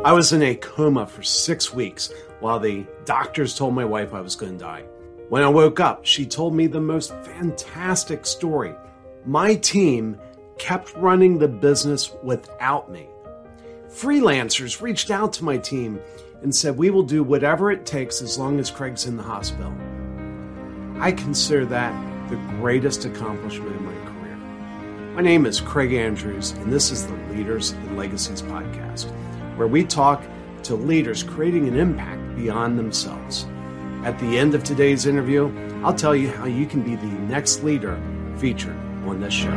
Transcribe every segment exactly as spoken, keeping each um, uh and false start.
I was in a coma for six weeks while the doctors told my wife I was going to die. When I woke up, she told me the most fantastic story. My team kept running the business without me. Freelancers reached out to my team and said, we will do whatever it takes as long as Craig's in the hospital. I consider that the greatest accomplishment in my career. My name is Craig Andrews, and this is the Leaders and Legacies podcast, where we talk to leaders creating an impact beyond themselves. At the end of today's interview, I'll tell you how you can be the next leader featured on this show.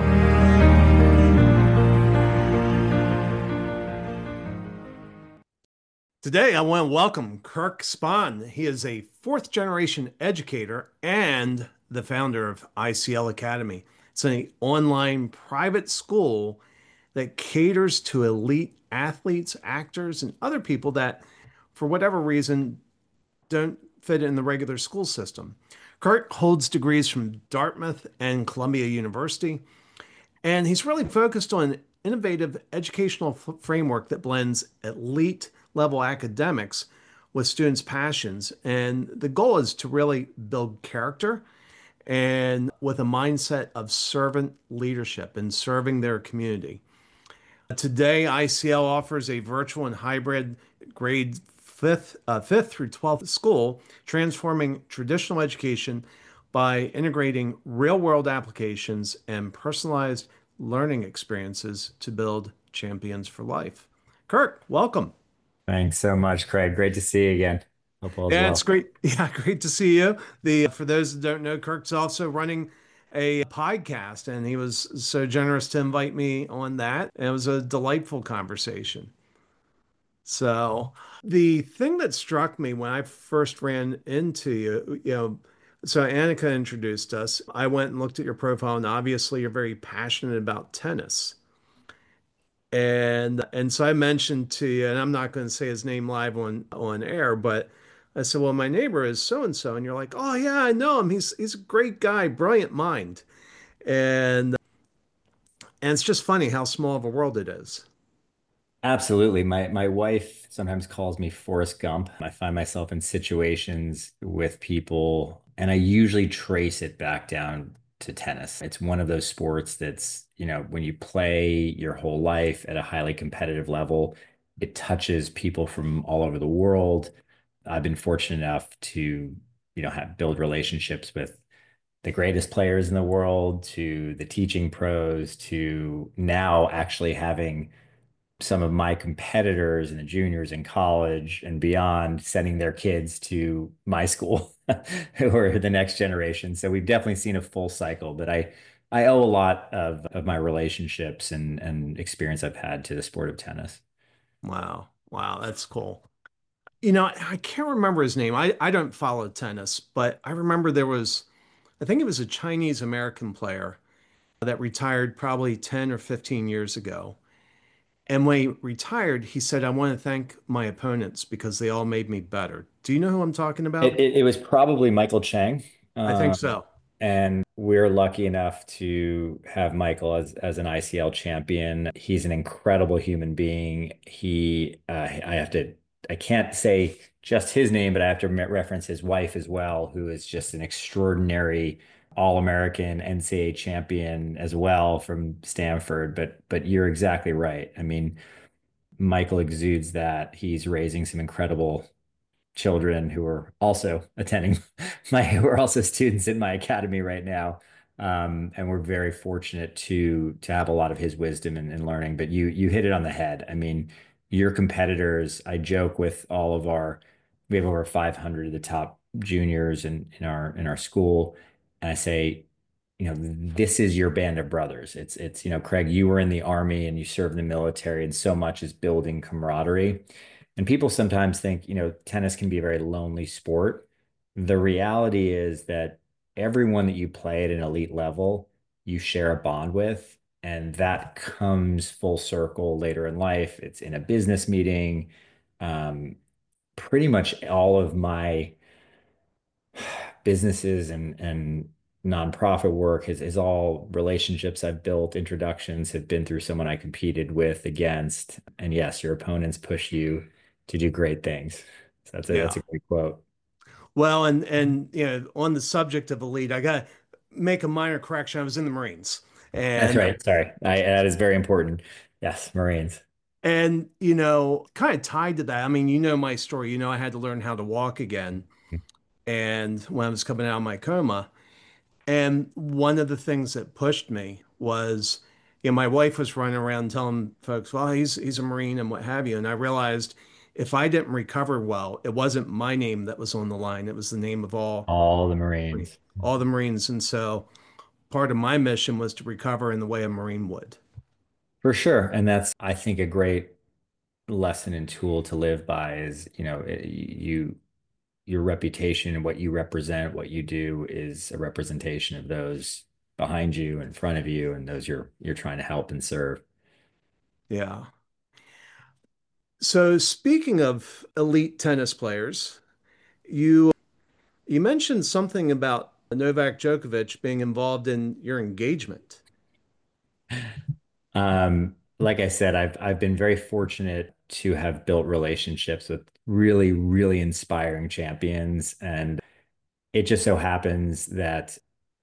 Today, I want to welcome Kirk Spahn. He is a fourth generation educator and the founder of I C L Academy. It's an online private school that caters to elite athletes, actors, and other people that, for whatever reason, don't fit in the regular school system. Kirk holds degrees from Dartmouth and Columbia University, and he's really focused on innovative educational f- framework that blends elite level academics with students' passions. And the goal is to really build character and with a mindset of servant leadership and serving their community. Today, I C L offers a virtual and hybrid grade fifth, uh, fifth through twelfth school, transforming traditional education by integrating real-world applications and personalized learning experiences to build champions for life. Kirk, welcome. Thanks so much, Craig. Great to see you again. Hope all is Yeah, it's well. great. Yeah, great to see you. The for those that don't know, Kirk's also running a podcast, and he was so generous to invite me on that. And it was a delightful conversation. So the thing that struck me when I first ran into you, you know, so Annika introduced us. I went and looked at your profile, and obviously you're very passionate about tennis. And and so I mentioned to you, and I'm not going to say his name live on on air, but I said, well, my neighbor is so and so, and you're like, oh yeah, I know him. He's he's a great guy, brilliant mind, and and it's just funny how small of a world it is. Absolutely. My my wife sometimes calls me Forrest Gump. I find myself in situations with people, and I usually trace it back down to tennis. It's one of those sports that's, you know, when you play your whole life at a highly competitive level, it touches people from all over the world. I've been fortunate enough to, you know, have build relationships with the greatest players in the world, to the teaching pros, to now actually having some of my competitors and the juniors in college and beyond sending their kids to my school who are the next generation. So we've definitely seen a full cycle, but I I owe a lot of of my relationships and and experience I've had to the sport of tennis. Wow, wow, that's cool. You know, I can't remember his name. I I don't follow tennis, but I remember there was, I think it was a Chinese American player that retired probably ten or fifteen years ago. And when he retired, he said, I want to thank my opponents because they all made me better. Do you know who I'm talking It about? it, it was probably Michael Chang. I think Um, so. and we're lucky enough to have Michael as, as an I C L champion. He's an incredible human being. He, uh, I have to, I can't say just his name, but I have to me- reference his wife as well, who is just an extraordinary All-American N C A A champion as well from Stanford. But, but you're exactly right. I mean, Michael exudes that. He's raising some incredible children who are also attending my who are also students in my academy right now. Um, and we're very fortunate to to have a lot of his wisdom and, and learning. But you you hit it on the head. I mean, your competitors, I joke with all of our, we have over five hundred of the top juniors in, in our in our school. And I say, you know, this is your band of brothers. It's it's, you know, Craig, you were in the army and you served in the military, and so much is building camaraderie. And people sometimes think, you know, tennis can be a very lonely sport. The reality is that everyone that you play at an elite level, you share a bond with, and that comes full circle later in life. It's in a business meeting. Um, Pretty much all of my businesses and and nonprofit work is, is all relationships I've built, introductions have been through someone I competed with against. And yes, your opponents push you. to do great things. So that's a, that's Yeah. a great quote. Well, and and you know, on the subject of elite, I gotta make a minor correction. I was in the Marines, That's and right. Sorry. I, that is very important. Yes, Marines. and you know, kind of tied to that. I mean, you know my story. You know, I had to learn how to walk again, and when I was coming out of my coma, and one of the things that pushed me was, you know, my wife was running around telling folks, "Well, he's he's a Marine and what have you," and I realized if I didn't recover well, it wasn't my name that was on the line; it was the name of all All the Marines. all the Marines, and so part of my mission was to recover in the way a Marine would. For sure. And that's, I think, a great lesson and tool to live by is, you know, it- you, your reputation and what you represent, what you do is a representation of those behind you, in front of you, and those you're you're trying to help and serve. Yeah. So speaking of elite tennis players, you you mentioned something about Novak Djokovic being involved in your engagement. Um, like I said, I've I've been very fortunate to have built relationships with really, really inspiring champions. And it just so happens that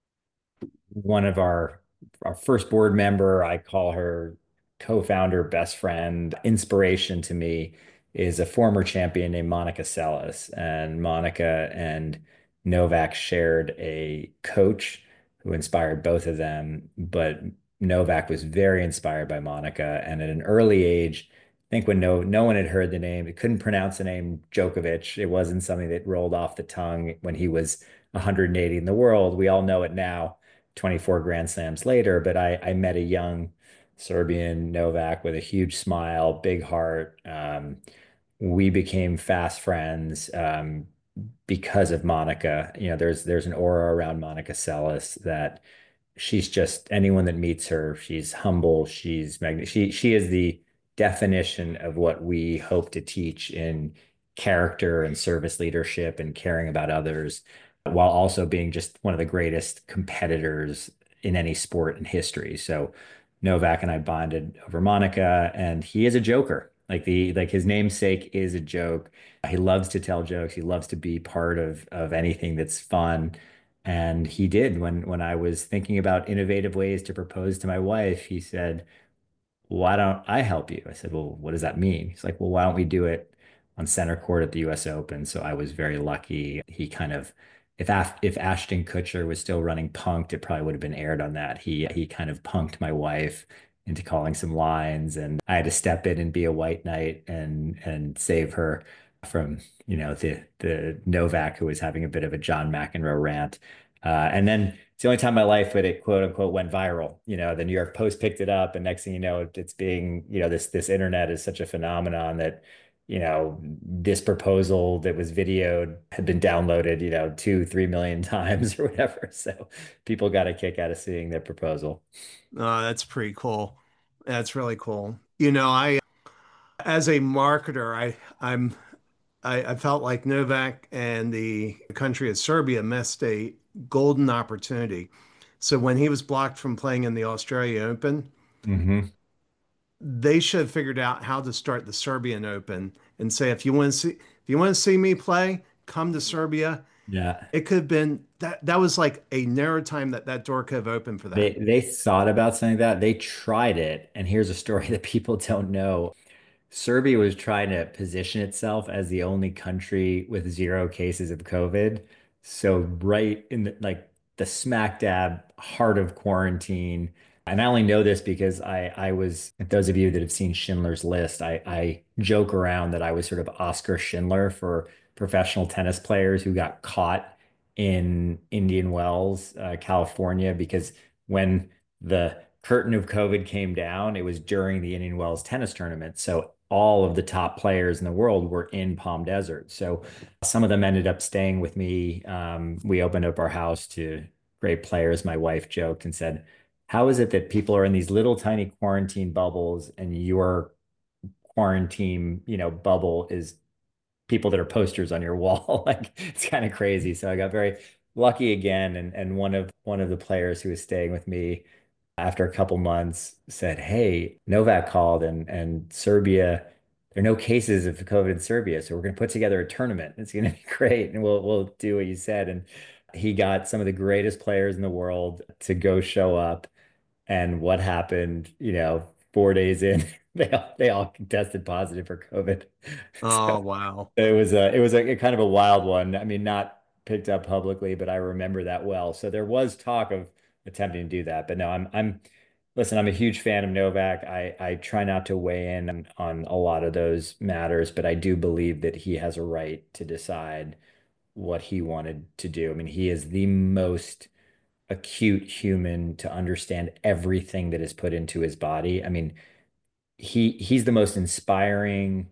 one of our our first board member, I call her co-founder, best friend, inspiration to me is a former champion named Monica Seles. And Monica and Novak shared a coach who inspired both of them, but Novak was very inspired by Monica. And at an early age, I think when no no one had heard the name, it couldn't pronounce the name Djokovic. It wasn't something that rolled off the tongue when he was one hundred eighty in the world. We all know it now twenty-four Grand Slams later, but I, I met a young Serbian Novak with a huge smile, big heart. Um, we became fast friends um, because of Monica. You know, there's there's an aura around Monica Seles that she's just anyone that meets her, she's humble, she's magn she she is the definition of what we hope to teach in character and service leadership and caring about others, while also being just one of the greatest competitors in any sport in history. So Novak and I bonded over Monica, and he is a joker. Like the like his namesake is a joke. He loves to tell jokes. He loves to be part of of anything that's fun. And he did when when I was thinking about innovative ways to propose to my wife, he said, why don't I help you? I said, well, what does that mean? He's like, well, why don't we do it on center court at the U S Open? So I was very lucky. He kind of, if Af if Ashton Kutcher was still running Punked, it probably would have been aired on that. He he kind of punked my wife into calling some lines, and I had to step in and be a white knight and and save her from, you know, the the Novak who was having a bit of a John McEnroe rant. Uh, and then it's the only time in my life that it quote unquote went viral. You know, the New York Post picked it up, and next thing you know, it, it's being, you know, this this internet is such a phenomenon that, you know, this proposal that was videoed had been downloaded, you know, two, three million times or whatever. So people got a kick out of seeing their proposal. Uh, that's pretty cool. That's really cool. You know, I as a marketer, I I'm I, I felt like Novak and the country of Serbia missed a golden opportunity. So when he was blocked from playing in the Australia Open, Hmm. they should have figured out how to start the Serbian Open and say, if you want to see if you want to see me play, come to Serbia. Yeah. It could have been that that was like a narrow time that that door could have opened for They that. they thought about something like that. They tried it, and here's a story that people don't know. Serbia was trying to position itself as the only country with zero cases of COVID. So right in the like the smack dab heart of quarantine. And I only know this because I I was those of you that have seen Schindler's List, I I joke around that I was sort of Oscar Schindler for professional tennis players who got caught in Indian Wells, uh, California, because when the curtain of COVID came down, it was during the Indian Wells tennis tournament. So all of the top players in the world were in Palm Desert. So some of them ended up staying with me. Um, we opened up our house to great players. My wife joked and said, how is it that people are in these little tiny quarantine bubbles and your quarantine, you know, bubble is people that are posters on your wall? Like it's kind of crazy. So I got very lucky again. And and one of one of the players who was staying with me after a couple months said, hey, Novak called and and Serbia there are no cases of COVID in Serbia, so we're going to put together a tournament. It's going to be great, and we'll we'll do what you said. And he got some of the greatest players in the world to go show up. And what happened, you know, four days in, they all, they all tested positive for COVID. Oh, So wow. it was a it was a, a kind of a wild one. I mean, not picked up publicly, but I remember that well. So there was talk of attempting to do that, but no, I'm I'm listen, I'm a huge fan of Novak. I I try not to weigh in on, on a lot of those matters, but I do believe that he has a right to decide what he wanted to do. I mean, he is the most acute human to understand everything that is put into his body. I mean, he he's the most inspiring,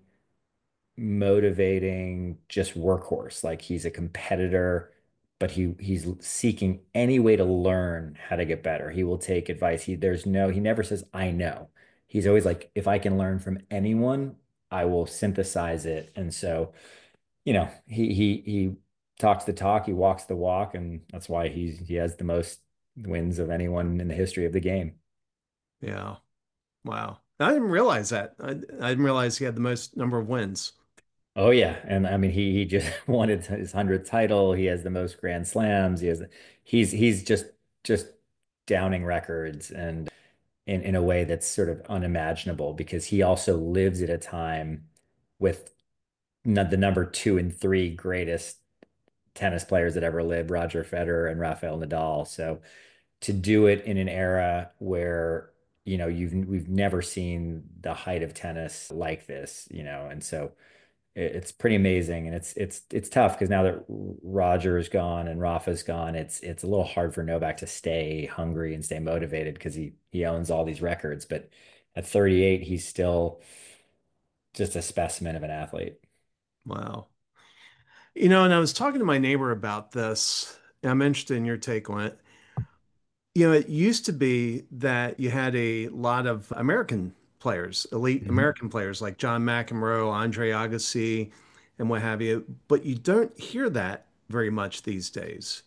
motivating, just workhorse. Like he's a competitor, but he he's seeking any way to learn how to get better. He will take advice. He there's no, he never says, I know. He's always like, if I can learn from anyone, I will synthesize it. And so, you know, he he he talks the talk, he walks the walk, and that's why he's he has the most wins of anyone in the history of the game. Yeah. Wow. I didn't realize that. I, I didn't realize he had the most number of wins. Oh yeah, and I mean he he just wanted his hundredth title. He has the most Grand Slams. He has he's he's just just downing records and in in a way that's sort of unimaginable because he also lives at a time with n- the number two and three greatest tennis players that ever lived, Roger Federer and Rafael Nadal. So to do it in an era where you know you've we've never seen the height of tennis like this, you know, and so it's pretty amazing, and it's it's it's tough because now that Roger's gone and Rafa's gone, it's it's a little hard for Novak to stay hungry and stay motivated because he he owns all these records. But at thirty-eight, he's still just a specimen of an athlete. Wow. You know, and I was talking to my neighbor about this. And I'm interested in your take on it. You know, it used to be that you had a lot of American players, elite Mhm. American players like John McEnroe, Andre Agassi, and what have you, but you don't hear that very much these days.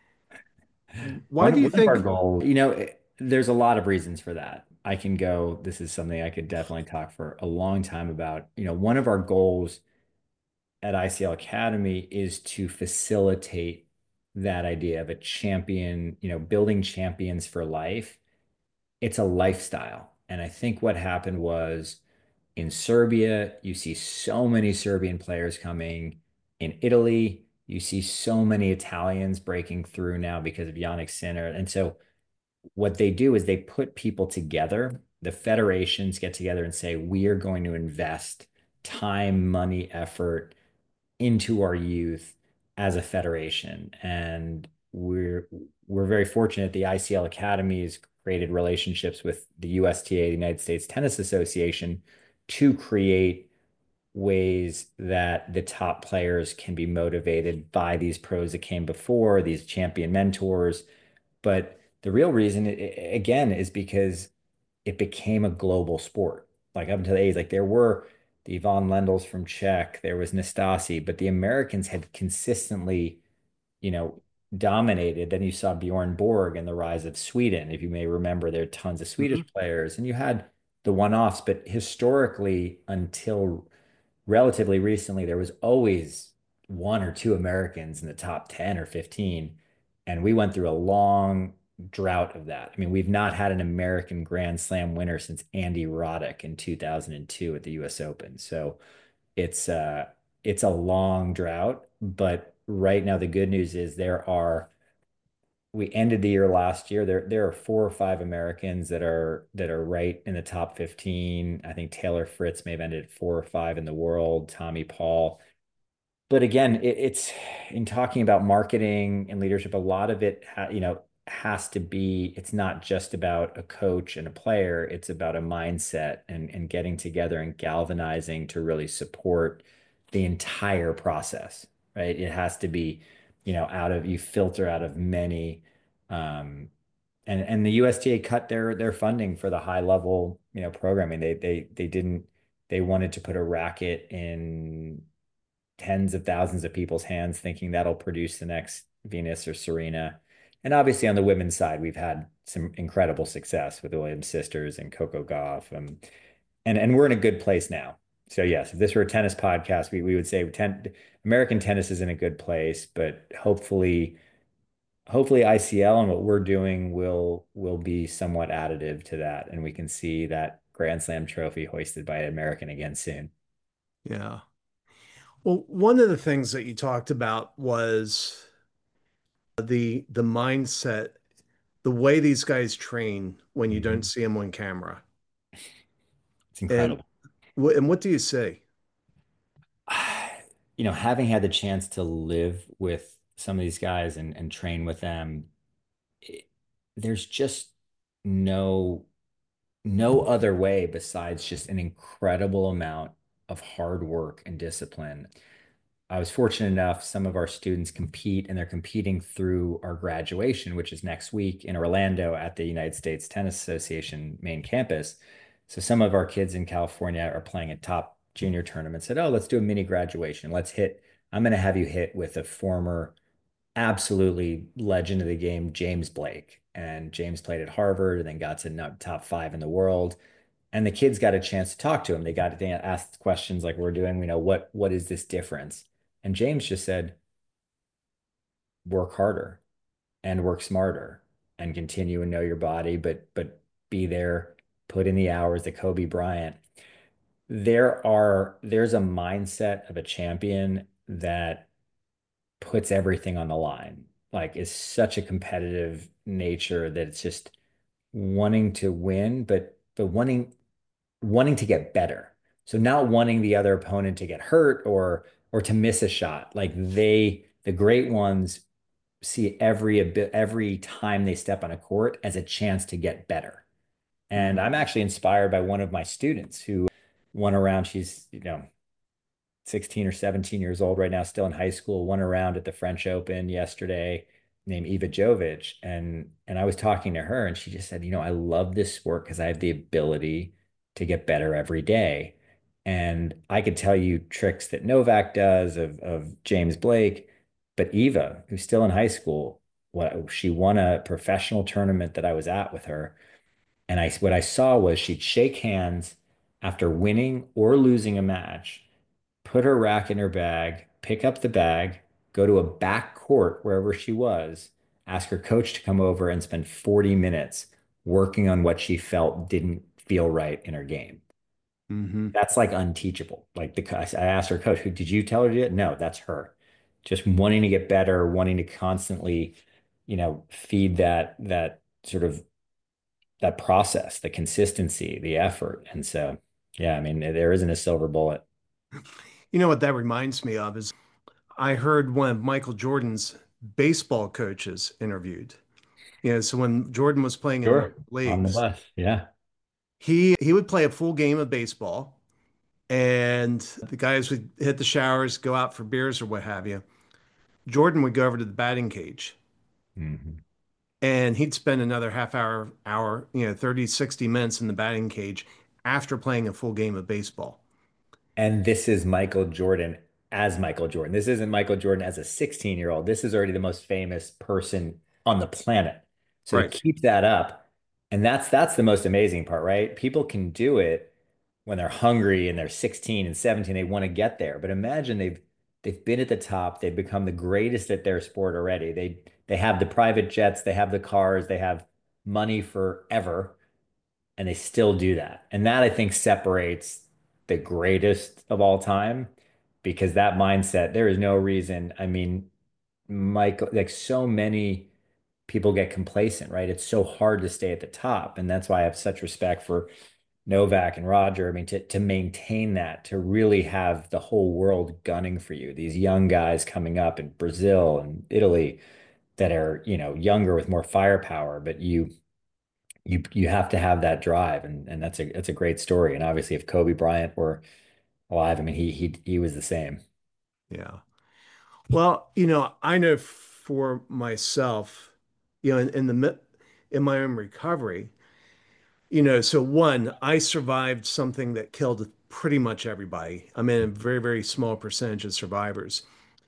Why do One you one of our think? goals, you know, it- there's a lot of reasons for that. I can go, this is something I could definitely talk for a long time about. You know, one of our goals at I C L Academy is to facilitate that idea of a champion, you know, building champions for life. It's a lifestyle. And I think what happened was in Serbia, you see so many Serbian players coming. In Italy, you see so many Italians breaking through now because of Yannick Sinner. And so what they do is they put people together. The federations get together and say, we are going to invest time, money, effort into our youth as a federation. And we're we're very fortunate the I C L Academy has created relationships with the U S T A, the United States Tennis Association, to create ways that the top players can be motivated by these pros that came before, these champion mentors. But the real reason, again, is because it became a global sport. Like up until the eighties, like there were the Yvonne Lendls from Czech, there was Nastasi, but the Americans had consistently, you know, dominated. Then you saw Bjorn Borg and the rise of Sweden. If you may remember, there are tons of Swedish Mhm. players, and you had the one-offs, but historically, until relatively recently, there was always one or two Americans in the top ten or fifteen. And we went through a long drought of that. I mean, we've not had an American Grand Slam winner since Andy Roddick in two thousand two at the U S Open. So it's uh it's a long drought, but right now the good news is there are we ended the year last year. There there are four or five Americans that are that are right in the top fifteen. I think Taylor Fritz may have ended at four or five in the world, Tommy Paul. But again, it, it's in talking about marketing and leadership, a lot of it ha, you know, has to be, it's not just about a coach and a player, it's about a mindset and and getting together and galvanizing to really support the entire process, right? It has to be, you know, out of you filter out of many um and and the U S T A cut their their funding for the high level, you know, programming. They they they didn't they wanted to put a racket in tens of thousands of people's hands thinking that'll produce the next Venus or Serena. And obviously on the women's side, we've had some incredible success with the Williams sisters and Coco Gauff. Um, and and we're in a good place now. So yes, if this were a tennis podcast, we, we would say ten, American tennis is in a good place, but hopefully, hopefully I C L and what we're doing will will be somewhat additive to that, and we can see that Grand Slam trophy hoisted by an American again soon. Yeah. Well, one of the things that you talked about was the the mindset, the way these guys train when you don't Mhm. see them on camera. It's And incredible. what and what do you see? You know, having had the chance to live with some of these guys and, and train with them, it, there's just no no other way besides just an incredible amount of hard work and discipline. I was fortunate enough, some of our students compete and they're competing through our graduation, which is next week in Orlando at the United States Tennis Association main campus. So some of our kids in California are playing a top junior tournament, said, "Oh, let's do a mini graduation. Let's hit, I'm going to have you hit with a former absolutely legend of the game, James Blake." And James played at Harvard and then got to top five in the world. And the kids got a chance to talk to him. They got to ask questions like we're doing, you know, what what is this difference? And James just said, work harder and work smarter and continue and know your body, but but be there, put in the hours. The Kobe Bryant. There are there's a mindset of a champion that puts everything on the line. Like is such a competitive nature that it's just wanting to win, but but wanting wanting to get better. So not wanting the other opponent to get hurt or or to miss a shot. Like they, the great ones see every a bit every time they step on a court as a chance to get better. And I'm Mhm. actually inspired by one of my students who won around. She's, you know, sixteen or seventeen years old right now, still in high school, won a round at the French Open yesterday, named Eva Jovic. And and I was talking to her and she just said, you know, I love this sport because I have the ability to get better every day. And I could tell you tricks that Novak does of of James Blake, but Eva, who's still in high school, what she won a professional tournament that I was at with her. And I what I saw was she'd shake hands after winning or losing a match, put her rack in her bag, pick up the bag, go to a back court wherever she was, ask her coach to come over and spend forty minutes working on what she felt didn't feel right in her game. Mhm. That's like unteachable. Like the I asked her coach, "Who did you tell her to do it?" No, that's her. Just wanting to get better, wanting to constantly, you know, feed that that sort of that process, the consistency, the effort. And so, yeah, I mean, there isn't a silver bullet. You know what that reminds me of is I heard one of Michael Jordan's baseball coaches interviewed. You know, so when Jordan was playing in the major Sure. On the leagues, bus. Yeah. he he would play a full game of baseball, and the guys would hit the showers, go out for beers or what have you. Jordan would go over to the batting cage Mhm. and he'd spend another half hour, hour, you know, thirty, sixty minutes in the batting cage after playing a full game of baseball. And this is Michael Jordan as Michael Jordan. This isn't Michael Jordan as a sixteen year old. This is already the most famous person on the planet. So to Right. keep that up, and that's that's the most amazing part, right? People can do it when they're hungry and they're sixteen and seventeen, they want to get there. But imagine they've they've been at the top, they've become the greatest at their sport already. They they have the private jets, they have the cars, they have money forever and they still do that. And that I think separates the greatest of all time because that mindset, there is no reason. I mean, Michael, like so many people get complacent, right? It's so hard to stay at the top. And that's why I have such respect for Novak and Roger. I mean, to, to maintain that, to really have the whole world gunning for you, these young guys coming up in Brazil and Italy that are, you know, younger with more firepower, but you you you have to have that drive and and that's a that's a great story. And obviously if Kobe Bryant were alive, I mean he he he was the same. Yeah. Well, you know, I know for myself, you know, in, in the mi- in my own recovery, you know, so one, I survived something that killed pretty much everybody. I'm in a very, very small percentage of survivors.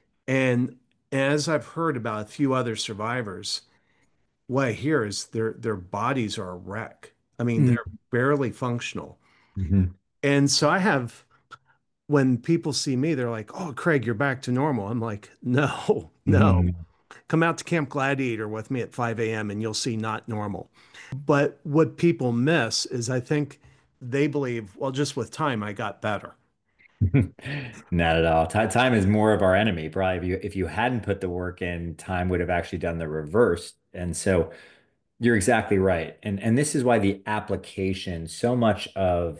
And as I've heard about a few other survivors, what I hear is their their bodies are a wreck. I mean, they're barely functional. Mm-hmm. And so I have when people see me, they're like, "Oh, Craig, you're back to normal." I'm like, "No, no. Mhm. Come out to Camp Gladiator with me at five a m and you'll see not normal." But what people miss is I think they believe, well, just with time, I got better. Not at all. Ti- Time is more of our enemy. Probably if you if you hadn't put the work in, time would have actually done the reverse. And so you're exactly right. And and this is why the application, so much of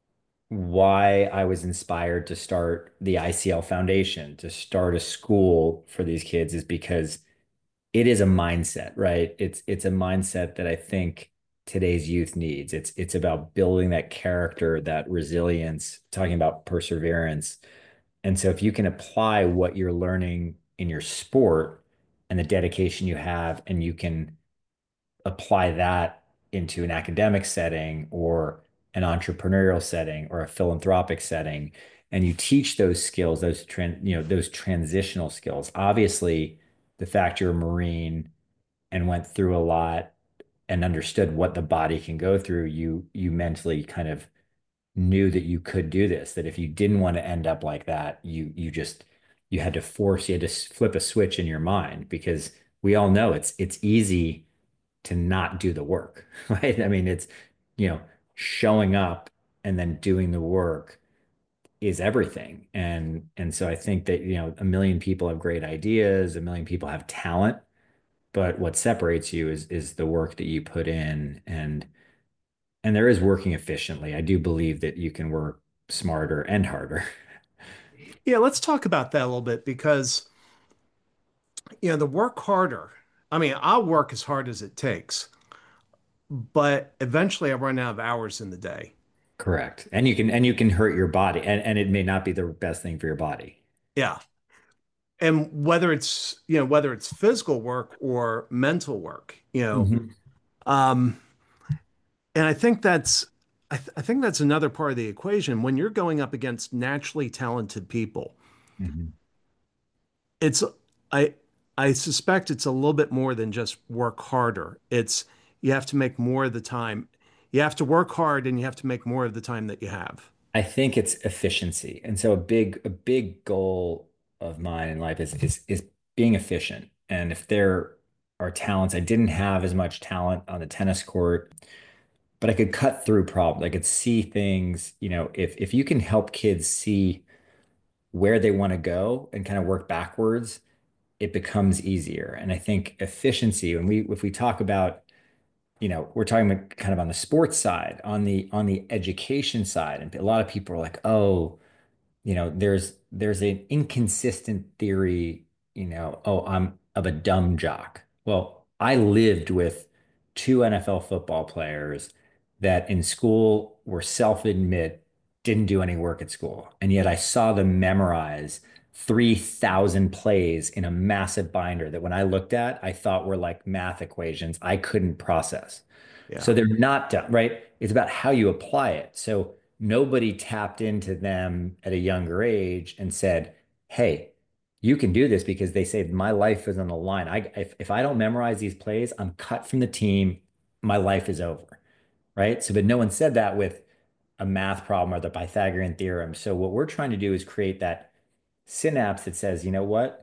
why I was inspired to start the I C L Foundation, to start a school for these kids is because it is a mindset, right? It's it's a mindset that I think today's youth needs. It's it's about building that character, that resilience, talking about perseverance. And so if you can apply what you're learning in your sport and the dedication you have, and you can apply that into an academic setting or an entrepreneurial setting or a philanthropic setting, and you teach those skills, those tran you know, those transitional skills. Obviously, the fact you're a Marine and went through a lot and understood what the body can go through, you you mentally kind of knew that you could do this, that if you didn't want to end up like that, you you just you had to force, you had to flip a switch in your mind because we all know it's it's easy to not do the work, right? I mean, it's, you know, showing up and then doing the work is everything. And and so I think that, you know, a million people have great ideas, a million people have talent, but what separates you is is the work that you put in. And and there is working efficiently. I do believe that you can work smarter and harder. Yeah, let's talk about that a little bit because, you know, the work harder. I mean, I'll work as hard as it takes, but eventually I run out of hours in the day. Correct. And you can and you can hurt your body, and and it may not be the best thing for your body. Yeah. And whether it's, you know, whether it's physical work or mental work, you know, Mhm. um, and I think that's, I, th I think that's another part of the equation. When you're going up against naturally talented people, Mhm. it's, I, I suspect it's a little bit more than just work harder. It's, you have to make more of the time. You have to work hard and you have to make more of the time that you have. I think it's efficiency. And so a big a big goal of mine in life is is is being efficient. And if there are talents, I didn't have as much talent on the tennis court, but I could cut through problems. I could see things, you know, if if you can help kids see where they want to go and kind of work backwards, it becomes easier. And I think efficiency, when we if we talk about, you know, we're talking about kind of on the sports side, on the on the education side, and a lot of people are like, oh, you know, there's there's an inconsistent theory, you know, oh, I'm of a dumb jock. Well, I lived with two N F L football players that in school were self-admit didn't do any work at school. And yet I saw them memorize three thousand plays in a massive binder that when I looked at, I thought were like math equations I couldn't process. Yeah. So they're not done, right? It's about how you apply it. So nobody tapped into them at a younger age and said, "Hey, you can do this," because they say my life is on the line. I if, if I don't memorize these plays, I'm cut from the team. My life is over, right? So, but no one said that with a math problem or the Pythagorean theorem. So what we're trying to do is create that synapse that says, you know what?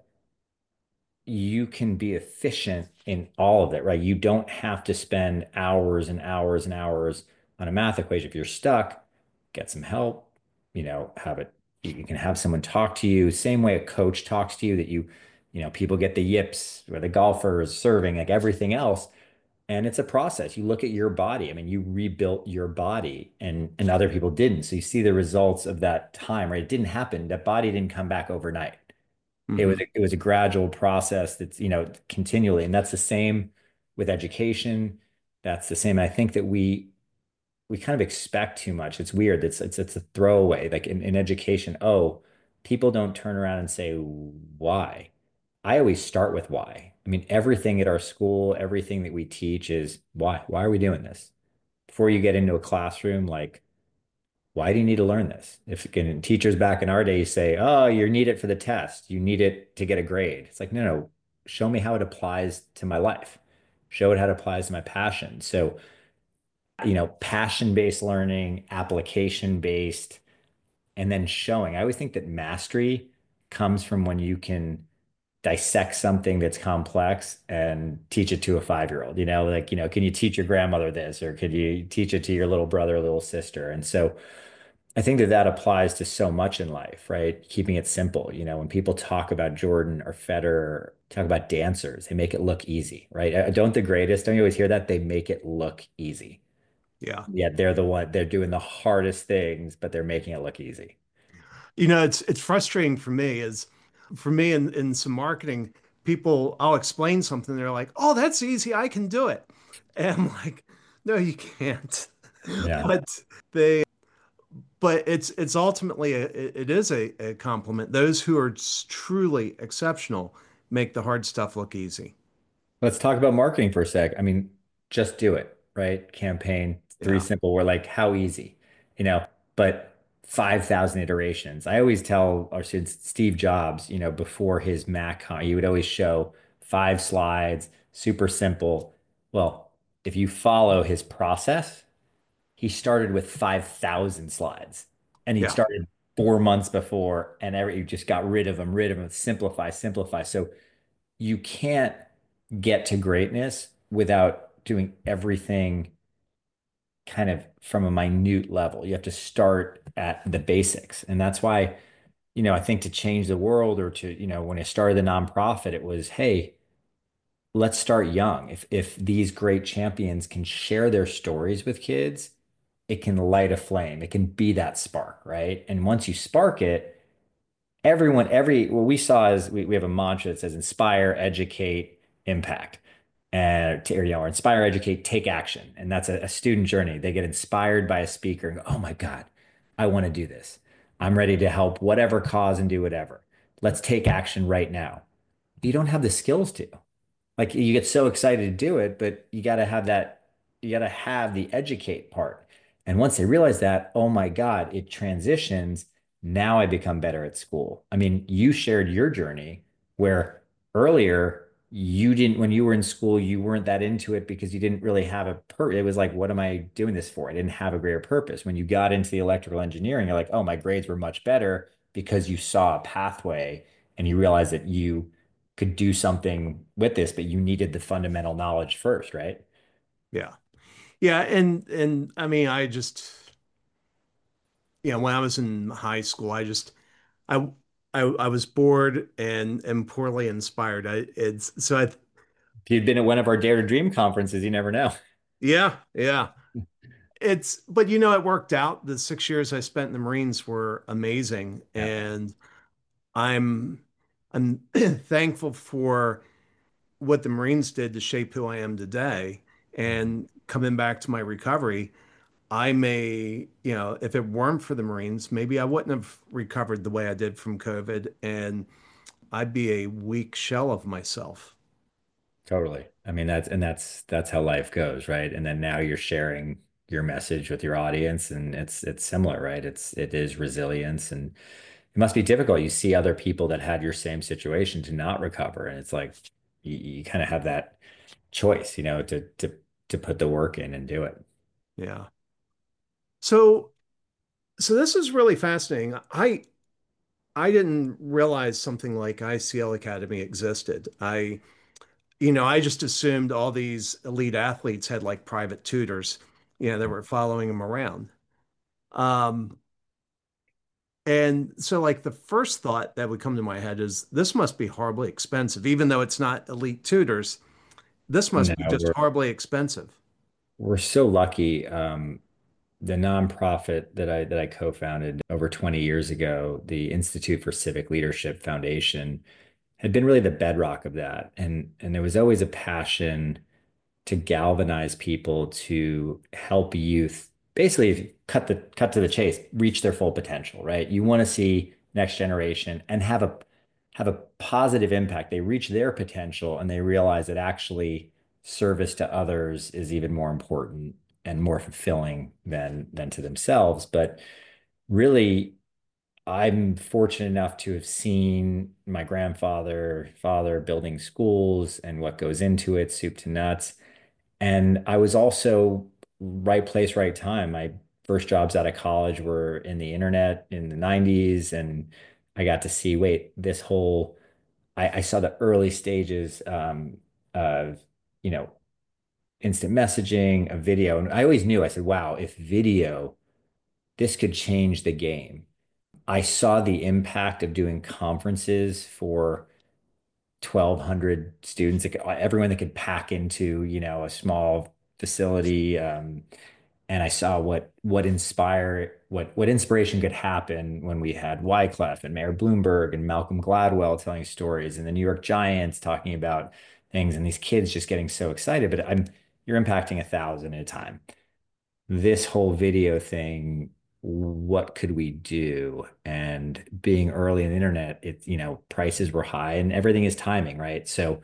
You can be efficient in all of it, right? You don't have to spend hours and hours and hours on a math equation. If you're stuck, get some help, you know, have it, you can have someone talk to you, same way a coach talks to you that you, you know, people get the yips or the golfers serving, like everything else. And it's a process. You look at your body. I mean, you rebuilt your body and and other people didn't. So you see the results of that time, right? It didn't happen. That body didn't come back overnight. It was Hmm. it was a gradual process that's, you know, continually. And that's the same with education. That's the same. I think that we we kind of expect too much. It's weird. It's it's it's a throwaway. Like in, in education, oh, people don't turn around and say why. I always start with why. I mean, everything at our school, everything that we teach is why. Why are we doing this? Before you get into a classroom, like why do you need to learn this? If again, teachers back in our day say, oh, you need it for the test, you need it to get a grade. It's like, no, no, show me how it applies to my life. Show it how it applies to my passion. So, you know, passion-based learning, application-based, and then showing. I always think that mastery comes from when you can dissect something that's complex and teach it to a five-year-old. You know, like, you know, can you teach your grandmother this, or could you teach it to your little brother or little sister? And so I think that that applies to so much in life, right? Keeping it simple. You know, when people talk about Jordan or Federer, talk about dancers, they make it look easy, right? Uh, Don't the greatest, don't you always hear that? They make it look easy. Yeah. Yeah, they're the one, they're doing the hardest things, but they're making it look easy. You know, it's it's frustrating for me is for me in, in some marketing, people, I'll explain something, they're like, oh, that's easy, I can do it. And I'm like, no, you can't. Yeah. But they but it's it's ultimately a, it is a, a compliment. Those who are truly exceptional make the hard stuff look easy. Let's talk about marketing for a sec. I mean, just do it, right? Campaign, three Yeah. simple. We're like, how easy, you know, but five thousand iterations. I always tell our students, Steve Jobs, you know, before his Mac, huh, he would always show five slides, super simple. Well, if you follow his process, he started with five thousand slides and he'd Yeah. started four months before and every, he just got rid of them, rid of them, simplify, simplify. So you can't get to greatness without doing everything kind of from a minute level. You have to start at the basics. And that's why, you know, I think to change the world or to, you know, when I started the nonprofit, it was, hey, let's start young. If if these great champions can share their stories with kids, it can light a flame. It can be that spark, right? And once you spark it, everyone, every what we saw is we, we have a mantra that says inspire, educate, impact. And to, or, you know, or inspire, educate, take action. And that's a, a student journey. They get inspired by a speaker and go, oh my God, I want to do this. I'm ready to help whatever cause and do whatever. Let's take action right now. You don't have the skills to. Like you get so excited to do it, but you got to have that, you got to have the educate part. And once they realize that, oh my God, it transitions. Now I become better at school. I mean, you shared your journey where earlier you didn't, when you were in school, you weren't that into it because you didn't really have a per. It was like, what am I doing this for? I didn't have a greater purpose. When you got into the electrical engineering, you're like, oh, my grades were much better because you saw a pathway and you realized that you could do something with this, but you needed the fundamental knowledge first, right? Yeah. Yeah. And and I mean, I just, you know, when I was in high school, I just I I, I was bored and and poorly inspired. I it's so I If you'd been at one of our Dare to Dream conferences, you never know. yeah, yeah. It's but you know it worked out. The six years I spent in the Marines were amazing, Yeah, and I'm I'm thankful for what the Marines did to shape who I am today. And coming back to my recovery, I may, you know, if it weren't for the Marines, maybe I wouldn't have recovered the way I did from COVID, and I'd be a weak shell of myself. totally. I mean, that's and that's that's how life goes, right? And then now you're sharing your message with your audience, and it's it's similar, right? It's it is resilience, and it must be difficult. You see other people that had your same situation to not recover, and it's like you, you kind of have that choice, you know, to to to put the work in and do it. Yeah. So, so this is really fascinating. I I didn't realize something like I C L Academy existed. I, you know, I just assumed all these elite athletes had like private tutors, you know, that were following them around. Um, and so like the first thought that would come to my head is this must be horribly expensive, even though it's not elite tutors. This No, must be just we're horribly expensive. we're so lucky. Um, the nonprofit that I that I co-founded over twenty years ago, the Institute for Civic Leadership Foundation, had been really the bedrock of that. And and there was always a passion to galvanize people to help youth basically cut the cut to the chase, reach their full potential, right? You want to see next generation and have a have a positive impact. They reach their potential and they realize that actually service to others is even more important and more fulfilling than than to themselves. But really, I'm fortunate enough to have seen my grandfather, father building schools and what goes into it, soup to nuts. And I was also right place, right time. I first jobs out of college were in the internet in the nineties. And I got to see, wait, this whole, I, I saw the early stages um, of, you know, instant messaging, a video. And I always knew, I said, wow, if video, this could change the game. I saw the impact of doing conferences for twelve hundred students, that everyone that could pack into, you know, a small facility. Um, and I saw what what inspire what what inspiration could happen when we had Wyclef and Mayor Bloomberg and Malcolm Gladwell telling stories and the New York Giants talking about things and these kids just getting so excited. But I'm you're impacting a thousand at a time. This whole video thing, what could we do? And being early in the internet, it, you know, prices were high and everything is timing, right? So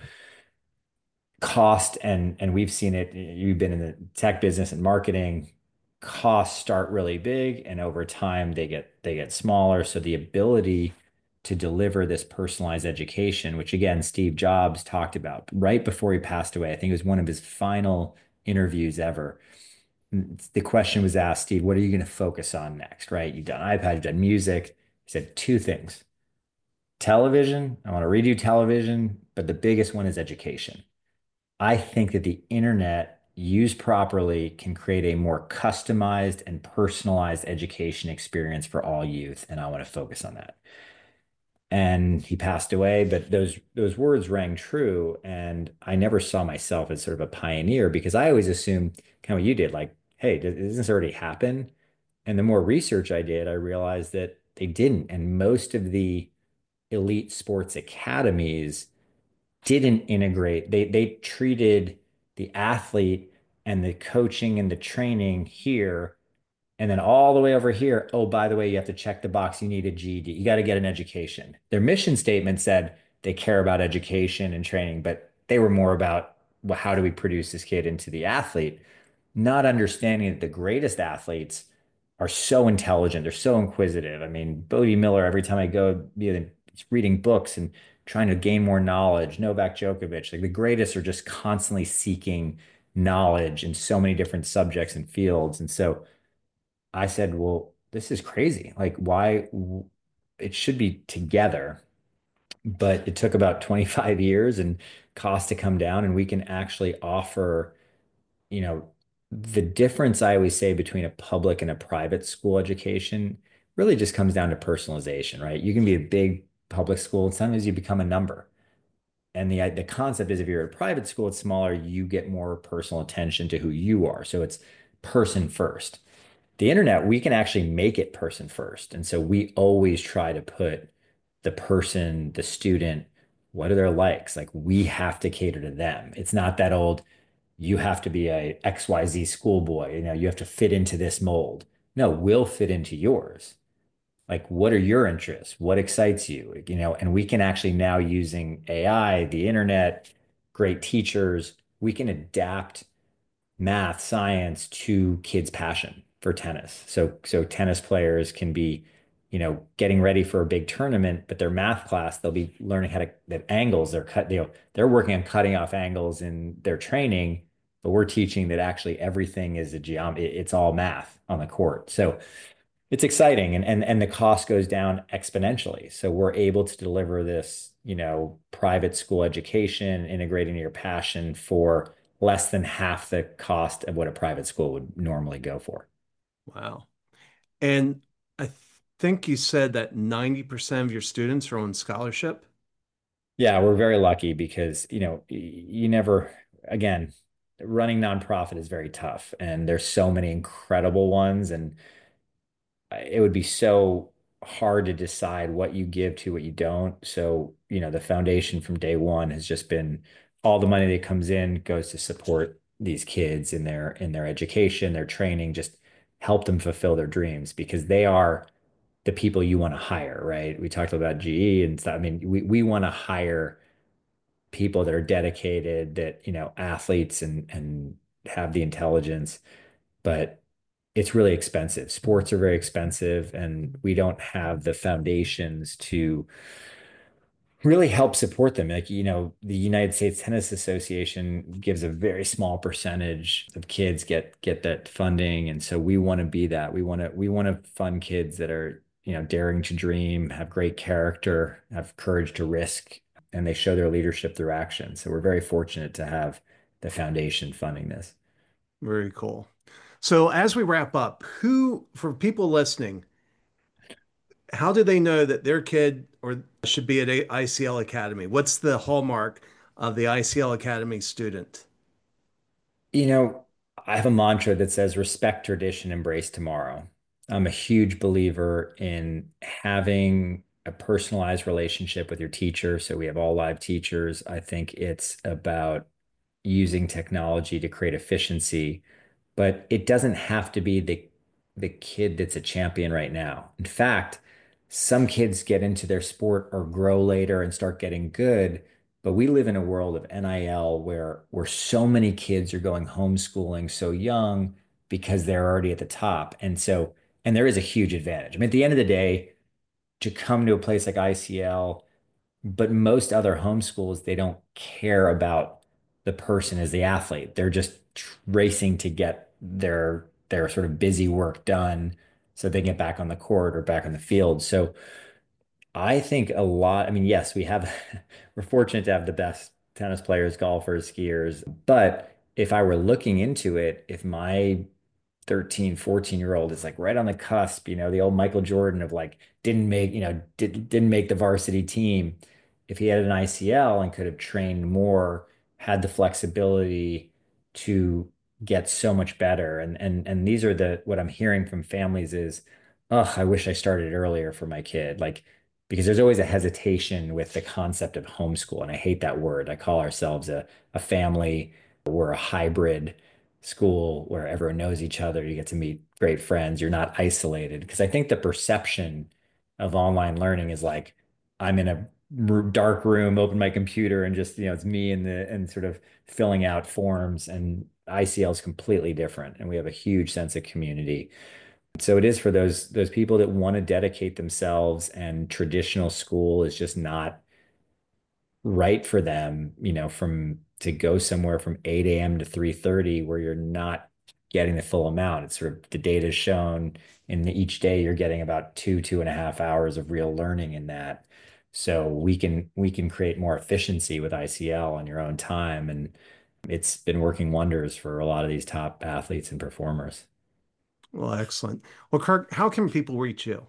cost and and we've seen it, you've been in the tech business and marketing, costs start really big and over time they get they get smaller. So the ability to deliver this personalized education, which again, Steve Jobs talked about right before he passed away, I think it was one of his final interviews ever. The question was asked, Steve, what are you going to focus on next? Right? You've done iPad, you've done music. He said two things: television. I want to redo television, but the biggest one is education. I think that the internet used properly can create a more customized and personalized education experience for all youth, and I want to focus on that. And he passed away, but those those words rang true, and I never saw myself as sort of a pioneer because I always assumed kind of what you did, like, hey, does this already happen? And the more research I did, I realized that they didn't, and most of the elite sports academies didn't integrate. They they treated the athlete and the coaching and the training here, and then all the way over here. Oh, by the way, you have to check the box. You need a G E D. You got to get an education. Their mission statement said they care about education and training, but they were more about, well, how do we produce this kid into the athlete? Not understanding that the greatest athletes are so intelligent, they're so inquisitive. I mean, Bodie Miller, every time I go, you know, he's reading books and trying to gain more knowledge. Novak Djokovic, like the greatest are just constantly seeking knowledge in so many different subjects and fields. And so I said, well, this is crazy. Like, why it should be together, but it took about twenty-five years and cost to come down, and we can actually offer, you know, the difference I always say between a public and a private school education really just comes down to personalization, right? You can be a big public school, and sometimes you become a number. And the the concept is if you're at a private school, it's smaller, you get more personal attention to who you are. So it's person first. The internet, we can actually make it person first. And so we always try to put the person, the student, what are their likes? Like we have to cater to them. It's not that old, you have to be a X Y Z schoolboy, you know, you have to fit into this mold. No, we'll fit into yours. Like, what are your interests? What excites you? You know, and we can actually now using A I, the internet, great teachers, we can adapt math, science to kids' passion for tennis. So so tennis players can be, you know, getting ready for a big tournament, but their math class, they'll be learning how to that angles they're cut, you know, they're working on cutting off angles in their training, but we're teaching that actually everything is a geom it's all math on the court. So it's exciting and and and the cost goes down exponentially. So we're able to deliver this, you know, private school education, integrating your passion for less than half the cost of what a private school would normally go for. Wow. And I th- think you said that ninety percent of your students are on scholarship. Yeah, we're very lucky because, you know, y- you never, again, running nonprofit is very tough and there's so many incredible ones and it would be so hard to decide what you give to what you don't. So, you know, the foundation from day one has just been all the money that comes in goes to support these kids in their in their education, their training, just help them fulfill their dreams because they are the people you want to hire, right? We talked about G E and stuff. I mean, we we want to hire people that are dedicated, that, you know, athletes and and have the intelligence, but it's really expensive. Sports are very expensive, and we don't have the foundations to really help support them. Like, you know, the United States Tennis Association gives a very small percentage of kids get get that funding. And so we want to be that. We want to we want to fund kids that are, you know, daring to dream, have great character, have courage to risk, and they show their leadership through action. So we're very fortunate to have the foundation funding this. Very cool. So as we wrap up, who, for people listening, how do they know that their kid or should be at a I C L Academy? What's the hallmark of the I C L Academy student? You know, I have a mantra that says respect tradition, embrace tomorrow. I'm a huge believer in having a personalized relationship with your teacher. So we have all live teachers. I think it's about using technology to create efficiency, but it doesn't have to be the the kid that's a champion right now. In fact, some kids get into their sport or grow later and start getting good, but we live in a world of N I L where where so many kids are going homeschooling so young because they're already at the top. And so, and there is a huge advantage. I mean, at the end of the day, to come to a place like I C L, but most other homeschools, they don't care about the person as the athlete. They're just racing to get their their sort of busy work done so they get back on the court or back on the field. So I think a lot, I mean, yes, we have we're fortunate to have the best tennis players, golfers, skiers, but if I were looking into it, if my thirteen, fourteen year old is like right on the cusp, you know, the old Michael Jordan of like didn't make, you know, did, didn't make the varsity team. If he had an I C L and could have trained more, had the flexibility to get so much better. And and and these are the what I'm hearing from families is, oh, I wish I started earlier for my kid. Like, because there's always a hesitation with the concept of homeschool. And I hate that word. I call ourselves a, a family. We're a hybrid school where everyone knows each other. You get to meet great friends. You're not isolated. Because I think the perception of online learning is like, I'm in a dark room, open my computer, and just, you know, it's me and the and sort of filling out forms. And I C L is completely different. And we have a huge sense of community. So it is for those those people that want to dedicate themselves, and traditional school is just not right for them, you know, from to go somewhere from eight a m to three thirty where you're not getting the full amount. It's sort of the data is shown in each day you're getting about two, two and a half hours of real learning in that. So we can we can create more efficiency with I C L on your own time. And it's been working wonders for a lot of these top athletes and performers. Well, excellent. Well, Kirk, how can people reach you?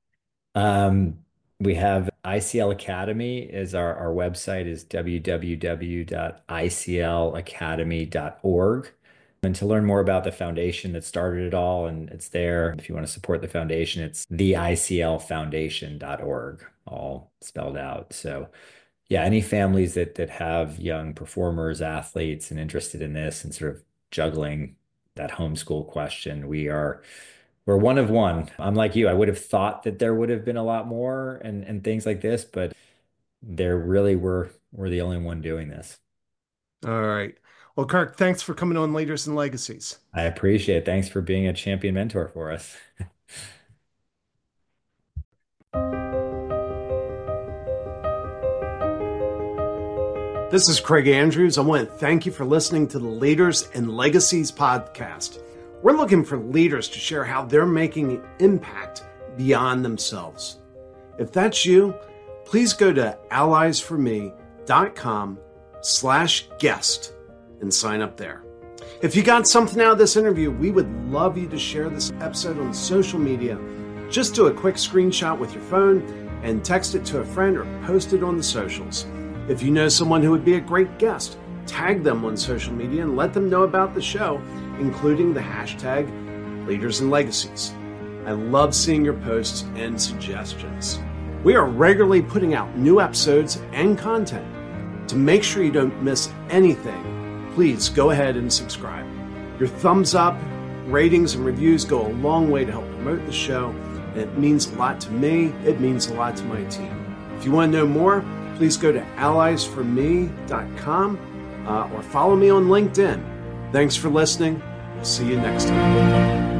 Um, we have I C L Academy is our, our website is w w w dot i c l academy dot org. And to learn more about the foundation that started it all, and it's there. If you want to support the foundation, it's the i c l foundation dot org, all spelled out. So yeah, any families that that have young performers, athletes, and interested in this and sort of juggling that homeschool question, we are we're one of one. I'm like you. I would have thought that there would have been a lot more and and things like this, but there really were we're the only one doing this. All right. Well, Kirk, thanks for coming on Leaders and Legacies. I appreciate it. Thanks for being a champion mentor for us. This is Craig Andrews. I want to thank you for listening to the Leaders and Legacies podcast. We're looking for leaders to share how they're making an impact beyond themselves. If that's you, please go to alliesforme.com slash guest and sign up there. If you got something out of this interview, we would love you to share this episode on social media. Just do a quick screenshot with your phone and text it to a friend or post it on the socials. If you know someone who would be a great guest, tag them on social media and let them know about the show, including the hashtag Leaders and Legacies. I love seeing your posts and suggestions. We are regularly putting out new episodes and content. To make sure you don't miss anything, please go ahead and subscribe. Your thumbs up, ratings, and reviews go a long way to help promote the show, and it means a lot to me. It means a lot to my team. If you want to know more, please go to allies for me dot com uh, or follow me on LinkedIn. Thanks for listening. We'll see you next time.